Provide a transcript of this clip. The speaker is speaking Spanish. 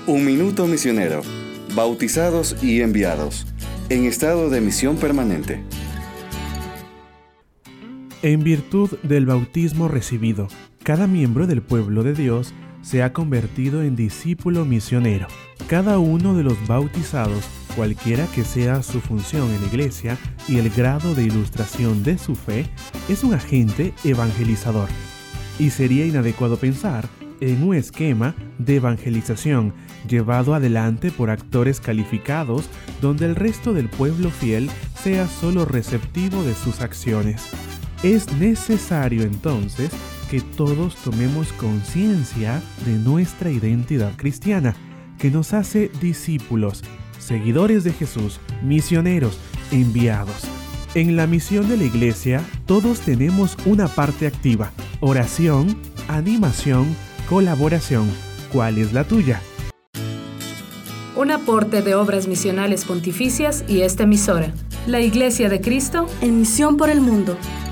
Un minuto misionero. Bautizados y enviados. En estado de misión permanente. En virtud del bautismo recibido, cada miembro del pueblo de Dios se ha convertido en discípulo misionero. Cada uno de los bautizados, cualquiera que sea su función en la iglesia y el grado de ilustración de su fe, es un agente evangelizador. Y sería inadecuado pensar en un esquema de evangelización llevado adelante por actores calificados donde el resto del pueblo fiel sea solo receptivo de sus acciones. Es necesario entonces que todos tomemos conciencia de nuestra identidad cristiana, que nos hace discípulos, seguidores de Jesús, misioneros, enviados. En la misión de la iglesia, todos tenemos una parte activa: oración, animación, colaboración. ¿Cuál es la tuya? Un aporte de Obras Misionales Pontificias y esta emisora, la Iglesia de Cristo, en misión por el mundo.